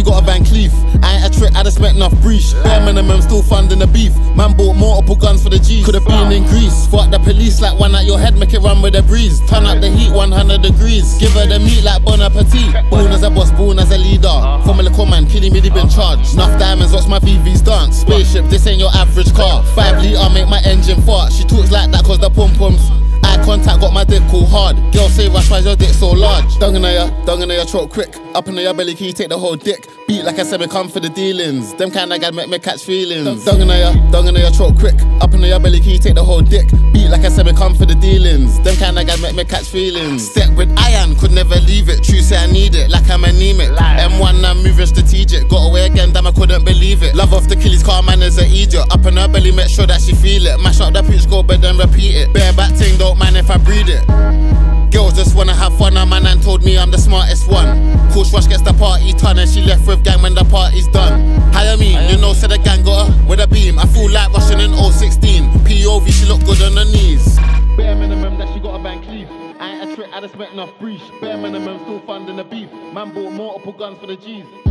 got a Van Cleef. I ain't a trick, I just spent enough breach. Bare minimum, still funding the beef. Man bought multiple guns for the G's. Could've been in Greece. Fuck the police like one at your head, make it run with a breeze. Turn up the heat 100 degrees. Give her the meat like Bon Appetit. Born as a boss, born as a leader. From a little man, killing me, they been charged. Enough diamonds, watch my VV's dance. Spaceship, this ain't your average car. 5 litre, make my engine fart. She talks like that cause the pom-poms. Eye contact got my dick all hard. Girl say rush, why's your dick so large? Dung in your throat quick. Up in your belly, can you take the whole dick? Beat like I said, me come for the dealings. Them kind of guys make me catch feelings. Dung in your throat quick. Up in your belly, can you take the whole dick? Beat like I said, me come for the dealings. Them kind of guys make me catch feelings. Step with iron, could never leave it. True say I need it, like I'm anemic. M1, I'm moving strategic. Got away again, damn I couldn't believe it. Love off the killies, car man is an idiot. Up in her belly, make sure that she feel it. Mash up the pooch, go bed and repeat it. Bareback ting, don't mind if I breed it. Girls just wanna have fun, a man and told me I'm the smartest one. Coach Rush gets the party ton and she left with gang when the party's done. Hire me, you know, said the gang got her with a beam. I feel like rushing in 016. POV, she look good on her knees. Bare minimum that she got a Van Cleef. I ain't a trick, I just spent enough breach. Bare minimum, still funding the beef. Man bought multiple guns for the G's.